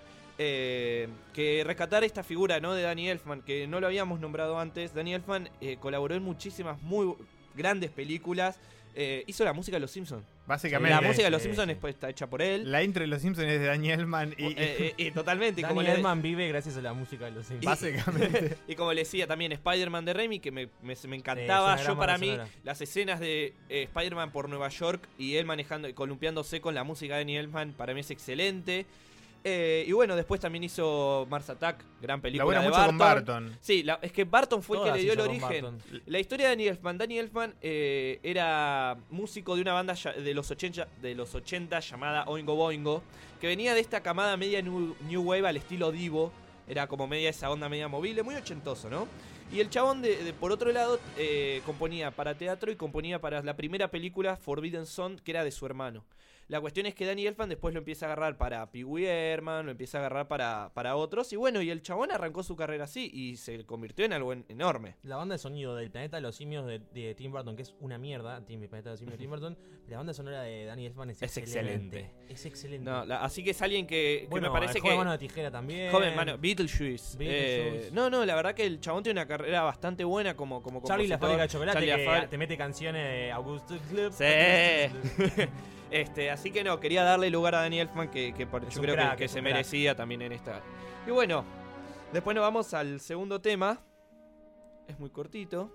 que rescatar esta figura, ¿no?, de Danny Elfman, que no lo habíamos nombrado antes. Danny Elfman colaboró en muchísimas muy grandes películas. Hizo la música de Los Simpsons. Básicamente. La música de Los Simpsons está hecha por él. La intro de Los Simpsons es de Daniel Elfman. Y totalmente. Danny Elfman vive gracias a la música de Los Simpsons. Básicamente. Y como le decía también, Spider-Man de Raimi, que me encantaba. Yo para mí, sonora. las escenas de Spider-Man por Nueva York y él manejando y columpiándose con la música de Danny Elfman, para mí es excelente. Y bueno, después también hizo Mars Attack, gran película de mucho Barton. con Barton. Sí, es que Barton fue Todas el que le dio el hizo con origen. Barton. La historia de Danny Elfman era músico de una banda de los 80 llamada Oingo Boingo, que venía de esta camada media New Wave al estilo Divo. Era como media esa onda media movible, muy ochentoso, ¿no? Y el chabón, por otro lado, componía para teatro y componía para la primera película Forbidden Zone, que era de su hermano. La cuestión es que Danny Elfman después lo empieza a agarrar para Pee Wee Herman, lo empieza a agarrar para otros. Y bueno, y el chabón arrancó su carrera así y se convirtió en algo enorme. La banda de sonido del Planeta de los Simios de Tim Burton, que es una mierda, Planeta de los Simios de Tim Burton, la banda sonora de Danny Elfman es excelente. Es excelente. No, así que es alguien que bueno, me parece Joven Mano de Tijera también. Joven Mano, Beetlejuice. No, la verdad que el chabón tiene una carrera bastante buena como Charlie la Fábrica de Chocolate, Charlie te mete canciones de Augusto Club. Sí. Así que no, quería darle lugar a Danny Elfman, que yo creo que se merecía también en esta. Y bueno, después nos vamos al segundo tema. Es muy cortito.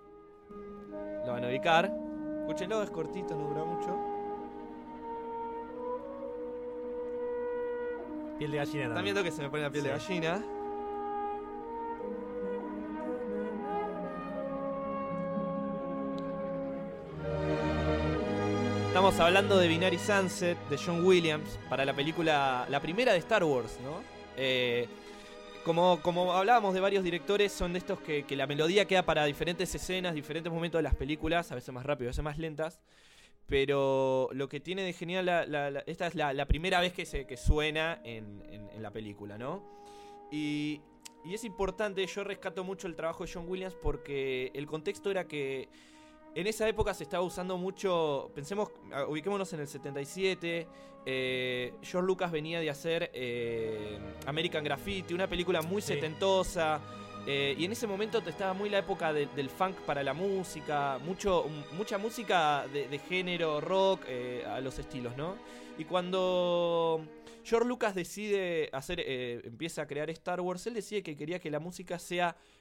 Lo van a ubicar. Escúchenlo, es cortito, no dura mucho. Piel de gallina. Están viendo que se me pone la piel de gallina. Estamos hablando de Binary Sunset de John Williams para la película, la primera de Star Wars, ¿no? Como hablábamos de varios directores, son de estos que la melodía queda para diferentes escenas, diferentes momentos de las películas, a veces más rápido, a veces más lentas. Pero lo que tiene de genial, esta es la primera vez que suena en la película, ¿no? Y es importante, yo rescato mucho el trabajo de John Williams porque el contexto era que en esa época se estaba usando mucho, ubiquémonos en el 77, George Lucas venía de hacer American Graffiti, una película muy setentosa, y en ese momento estaba muy la época del funk para la música, mucha música de género, rock, a los estilos, ¿no? Y cuando George Lucas decide empieza a crear Star Wars, él decide que quería que la música sea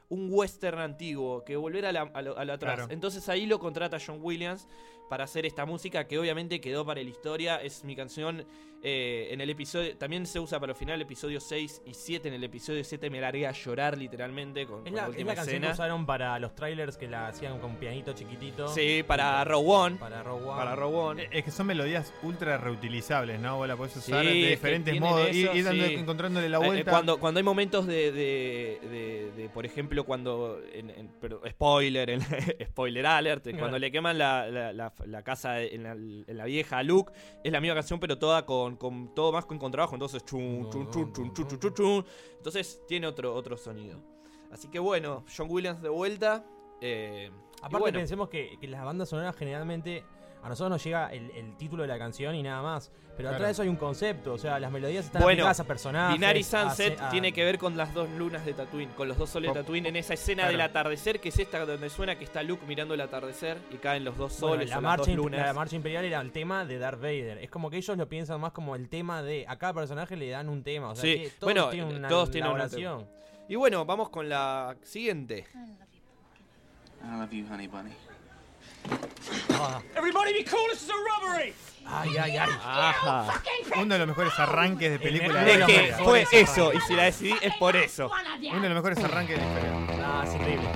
un western antiguo, que volver a lo atrás. Claro. Entonces ahí lo contrata John Williams para hacer esta música que obviamente quedó para la historia. Es mi canción en el episodio. También se usa para el final, episodio 6 y 7. En el episodio 7 me largué a llorar literalmente con Es la la última canción escena. que usaron para los trailers que la hacían con un pianito chiquitito. Sí, para Rogue One. Para Rogue One. Para Rogue One. Es que son melodías ultra reutilizables, ¿no? Vos la podés usar Sí, de es diferentes que modos, tienen eso, ir sí. encontrándole la vuelta. Cuando hay momentos de por ejemplo, cuando pero spoiler, spoiler alert, cuando le queman la casa en la vieja a Luke, es la misma canción pero toda con todo más con contrabajo, entonces chun, chun, chun, chun, chun, chun, chun, chun. Entonces tiene otro sonido. Así que bueno, John Williams de vuelta. Aparte bueno, pensemos que las bandas sonoras generalmente a nosotros nos llega el título de la canción y nada más. Pero atrás de eso hay un concepto, o sea, las melodías están aplicadas a personajes. Binary Sunset tiene que ver con las dos lunas de Tatooine, con los dos soles de Tatooine en esa escena del atardecer, que es esta donde suena que está Luke mirando el atardecer y caen los dos soles o las dos lunas. La marcha imperial era el tema de Darth Vader. Es como que ellos lo piensan más como el tema de... A cada personaje le dan un tema, o sea, sí, que todos bueno, tienen una todos tienen elaboración. Y bueno, vamos con la siguiente. I love you, honey bunny. Everybody be cool, this is a robbery! Ay, ay, ay. Ajá. Uno de los mejores arranques de película. Es los que mejores fue arranques. eso, y si la decidí es por eso. Uno de los mejores arranques de la historia. Ah, es increíble.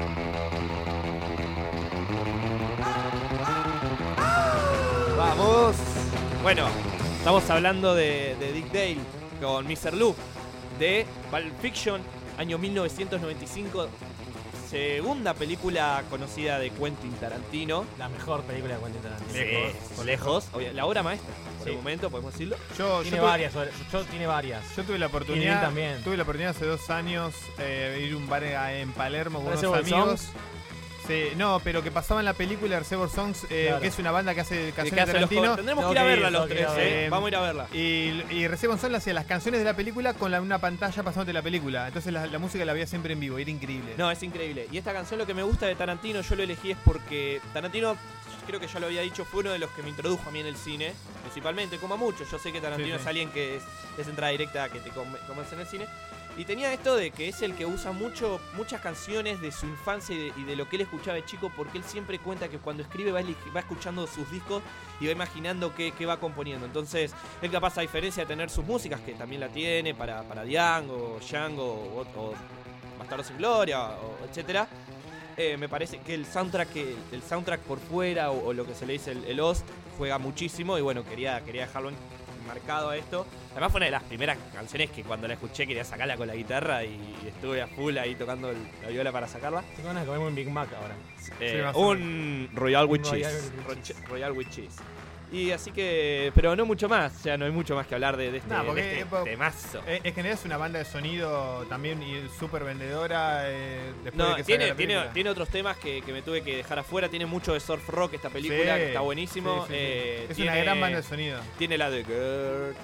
Vamos. Bueno, estamos hablando de Dick Dale con Mr. Lou, de Pulp Fiction, año 1995. Segunda película conocida de Quentin Tarantino. La mejor película de Quentin Tarantino. Lejos. La obra maestra, por el Sí. momento, podemos decirlo. Tiene varias. Tiene varias. Yo tuve la Y oportunidad, él también. tuve la oportunidad hace 2 años ir a un bar en Palermo con ¿Reservoir unos amigos. Songs? Sí, no, pero que pasaban la película Reservoir Songs, Claro. que es una banda que hace Que canciones de hace los Tarantino. covers. Tendremos que ir Tengo a que verla ir, los tengo que tres, ir a verla. Vamos a ir a verla. Y Reservoir Songs hacía las canciones de la película con una pantalla pasándote la película. Entonces la música la veía siempre en vivo, era increíble. No, es increíble. Y esta canción lo que me gusta de Tarantino, yo lo elegí es porque Tarantino, creo que ya lo había dicho, fue uno de los que me introdujo a mí en el cine, principalmente, como a muchos. Yo sé que Tarantino Sí, sí. es alguien que es entrada directa, que te convence en el cine. Y tenía esto de que es el que usa muchas canciones de su infancia y de lo que él escuchaba de chico, porque él siempre cuenta que cuando escribe va escuchando sus discos y va imaginando qué va componiendo. Entonces, él capaz, a diferencia de tener sus músicas, que también la tiene para Django, Django o Bastardos sin Gloria, etcétera, me parece que el soundtrack por fuera o lo que se le dice el OST juega muchísimo y bueno, quería dejarlo marcado a esto. Además fue una de las primeras canciones que cuando la escuché quería sacarla con la guitarra y estuve a full ahí tocando la viola para sacarla. Tengo ganas de comerme un Big Mac ahora. más o Un Royal with Cheese. Royal with Cheese. Y así que, pero no mucho más, o sea, no hay mucho más que hablar de este, No, porque, de este temazo. En general es una banda de sonido también y súper vendedora. Después No, de que salga la tiene película. otros temas que me tuve que dejar afuera. Tiene mucho de surf rock esta película, Sí, que está buenísimo. sí, sí, sí. Es Tiene- una gran banda de sonido. Tiene la de Girl,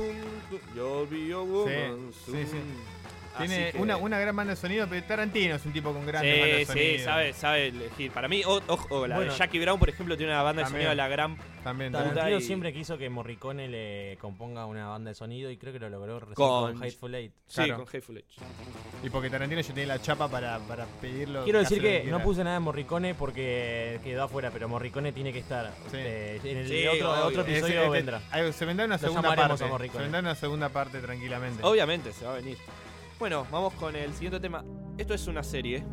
you'll be a woman Sí, soon. sí. Así Tiene que- una gran banda de sonido, pero Tarantino es un tipo con grandes bandas de Sí, sonido. sí, sabe elegir. Para mí, ojo, la Bueno. de Jackie Brown, por ejemplo, tiene una banda de También. sonido de la gran. También. Tarantino y- siempre quiso que Morricone le componga una banda de sonido y creo que lo logró recién Con- con Hateful Eight. Sí, Claro. con Hateful Eight. Y porque Tarantino ya tiene la chapa para pedirlo. Quiero decir hace lo que no quiera. puse nada de Morricone porque quedó afuera, pero Morricone tiene que estar. Sí. En el Sí, otro obvio. episodio vendrá. Se vendrá una Lo segunda llamaremos parte. a Se Morricone. vendrá una segunda parte tranquilamente. Obviamente se va a venir. Bueno, vamos con el siguiente tema. Esto es una serie.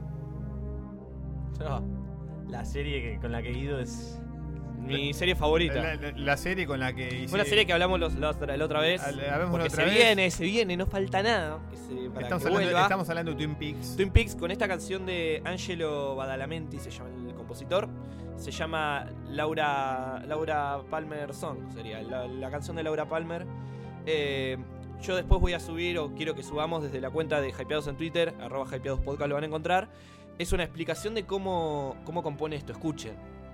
La serie con la que Guido es. Mi serie favorita. La serie con la que hice. Fue una serie que hablamos la otra vez. Hablemoslo Porque otra se viene, no falta nada. Para que vuelva. Estamos hablando de Twin Peaks. Twin Peaks con esta canción de Angelo Badalamenti, se llama el compositor. Se llama Laura Palmer Song, sería la canción de Laura Palmer. Yo después voy a subir, o quiero que subamos desde la cuenta de Hypeados en Twitter, @hypeadospodcast, lo van a encontrar. Es una explicación de cómo compone esto, escuchen.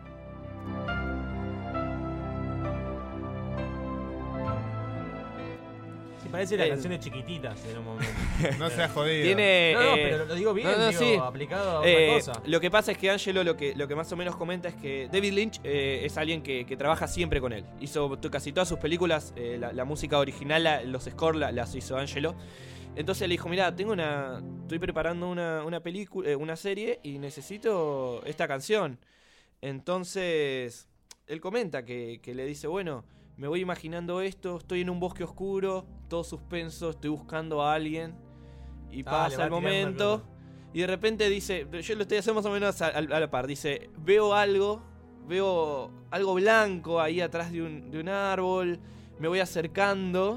Sí, parece la canción de Chiquititas en un momento. No seas jodido. Tiene, No, pero lo digo bien, no, digo, sí. aplicado a otra cosa. Lo que pasa es que Angelo lo que más o menos comenta es que David Lynch es alguien que trabaja siempre con él. Hizo casi todas sus películas, la música original, los scores las hizo Angelo. Entonces le dijo, mirá, estoy preparando una película, una serie y necesito esta canción. Entonces él comenta que le dice, bueno, me voy imaginando esto, estoy en un bosque oscuro, todo suspenso, estoy buscando a alguien y pasa el momento y de repente dice, yo lo estoy haciendo más o menos a la par, dice, veo algo blanco ahí atrás de un árbol, me voy acercando,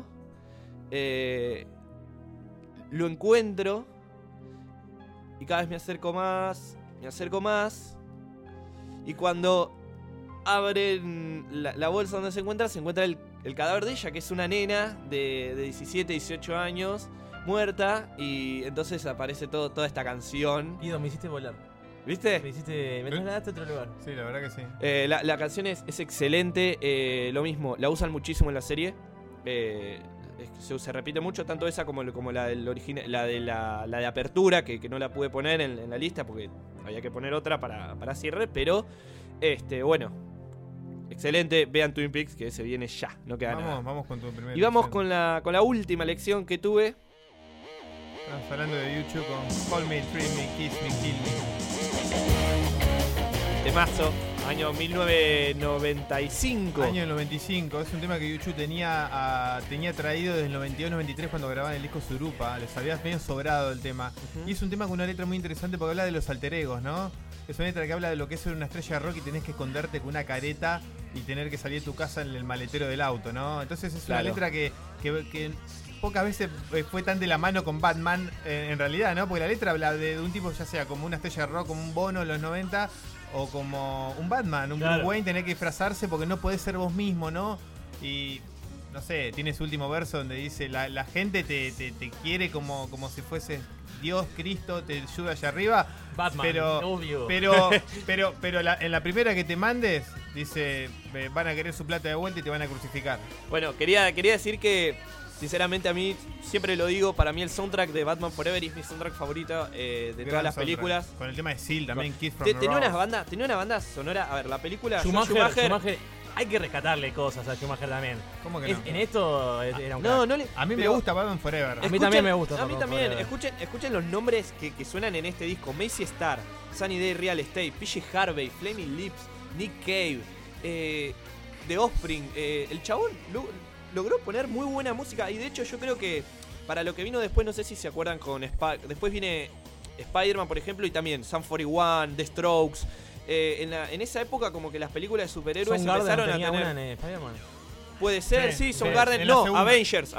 lo encuentro y cada vez me acerco más y cuando abren la bolsa donde se encuentra el cadáver de ella, que es una nena de 17, 18 años, muerta, y entonces aparece toda esta canción. Guido, me hiciste volar. ¿Viste? Me trasladaste a otro lugar. Sí, la verdad que sí. La canción es excelente, lo mismo, la usan muchísimo en la serie. Se repite mucho, tanto esa como la del original, la de apertura, que no la pude poner en la lista porque había que poner otra para cierre, pero bueno, excelente, vean Twin Peaks, que se viene ya, no queda nada. Vamos con tu primera Y vamos lección. con la última lección que tuve. Estamos hablando de YouTube con Call Me, Treat Me, Kiss Me, Kill Me. Temazo, año 1995. Año 95, es un tema que YouTube tenía traído desde el 92-93 cuando grababan el disco Surupa. Les había medio sobrado el tema. Y es un tema con una letra muy interesante porque habla de los alter egos, ¿no? Es una letra que habla de lo que es ser una estrella de rock y tenés que esconderte con una careta y tener que salir de tu casa en el maletero del auto, ¿no? Entonces es una letra que pocas veces fue tan de la mano con Batman en realidad, ¿no? Porque la letra habla de un tipo ya sea como una estrella de rock, como un Bono en los 90 o como un Batman, un Bruce Wayne, tener que disfrazarse porque no podés ser vos mismo, ¿no? Y no sé, tiene su último verso donde dice la gente te quiere como si fuese Dios, Cristo, te ayuda allá arriba. Batman, obvio. Pero en la primera que te mandes, dice, van a querer su plata de vuelta y te van a crucificar. Bueno, quería decir que, sinceramente, a mí, siempre lo digo, para mí el soundtrack de Batman Forever es mi soundtrack favorito de todas las películas. Con el tema de Seal también, Kiss from Tenía una banda sonora, a ver, la película Schumacher, hay que rescatarle cosas a Schumacher también. ¿Cómo que no? En esto era un a mí me gusta Batman Forever. A mí también me gusta. A mí también. Escuchen los nombres que suenan en este disco. Macy Star, Sunny Day Real Estate, PJ Harvey, Flaming Lips, Nick Cave, The Offspring. El chabón logró poner muy buena música. Y de hecho yo creo que para lo que vino después, no sé si se acuerdan con después viene Spider-Man, por ejemplo, y también Sum 41, The Strokes. En esa época como que las películas de superhéroes empezaron a tener una en Spider-Man. Puede ser, sí, Soundgarden, Avengers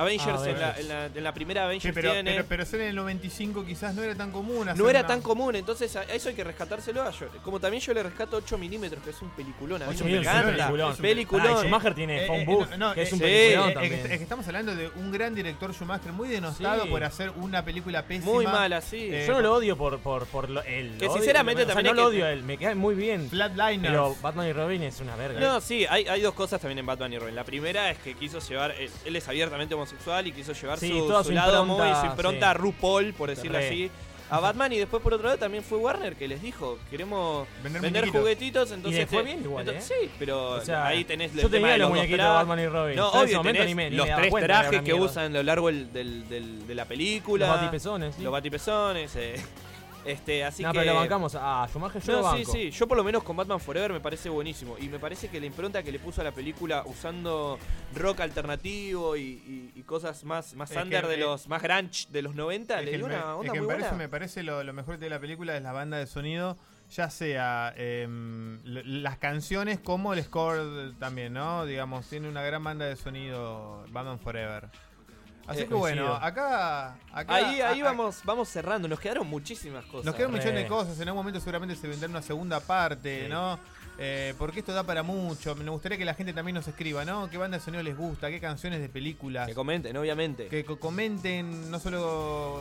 en la primera Avengers tiene. Pero ser en el 95 quizás no era tan común. No era tan común, entonces a eso hay que rescatárselo. Como también yo le rescato 8 milímetros, que es un peliculón. A mí me encanta. Peliculón. Schumacher tiene Phone Booth, que es un peliculón también. Es que estamos hablando de un gran director, Schumacher, muy denostado por hacer una película pésima. Muy mala, sí. Yo no lo odio por él. Que sinceramente también no lo odio a él, me cae muy bien. Flatliners. Pero Batman y Robin es una verga. No, sí, hay dos cosas también en Batman y Robin. La primera es que quiso llevar, él es abiertamente homosexual y quiso llevar su lado muy, su impronta RuPaul, por decirlo así, a Batman. Y después por otro lado también fue Warner que les dijo, queremos vender juguetitos, entonces y fue bien igual, sí, pero o sea, ahí tenés yo tenía los muñequitos de Batman y Robin. No, obvio, tenés los tres trajes que usan a lo largo de la película, los batipezones, así no, que... pero lo bancamos a Schumacher, yo lo banco. Sí, yo por lo menos con Batman Forever me parece buenísimo. Y me parece que la impronta que le puso a la película usando rock alternativo y cosas más under de los más grunge de los 90, le dio una onda muy buena. Me parece lo mejor de la película es la banda de sonido, ya sea las canciones como el score también, ¿no? Digamos, tiene una gran banda de sonido Batman Forever. Así que bueno, acá ahí vamos cerrando. Nos quedaron muchísimas cosas. Nos quedaron un millón de cosas. En algún momento seguramente se vendrá una segunda parte, ¿no? Porque esto da para mucho. Me gustaría que la gente también nos escriba, ¿no? ¿Qué banda de sonido les gusta? ¿Qué canciones de películas? Que comenten, obviamente. Que comenten no solo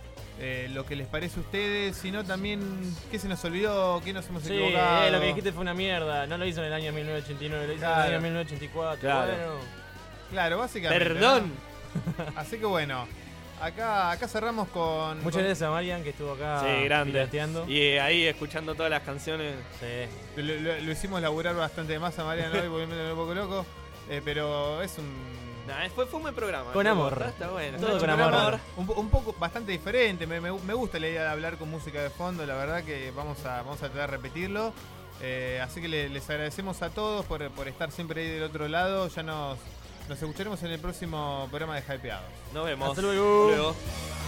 lo que les parece a ustedes, sino también qué se nos olvidó, qué nos hemos equivocado. Lo que dijiste fue una mierda. No lo hizo en el año 1989, lo hizo en el año 1984. Claro. Claro, básicamente. Perdón. ¿No? Así que bueno, acá cerramos con... Muchas gracias a Marian que estuvo acá pirateando. Y ahí escuchando todas las canciones. Sí. Lo hicimos laburar bastante más a Marian hoy, volviéndolo un poco loco. Pero es un... Fue un buen programa. Con amor. Está bueno. Todo con amor. Un poco bastante diferente. Me gusta la idea de hablar con música de fondo. La verdad que vamos a tratar de repetirlo. Así que les agradecemos a todos por estar siempre ahí del otro lado. Ya nos escucharemos en el próximo programa de Hypeados. Nos vemos. Hasta luego. Hasta luego.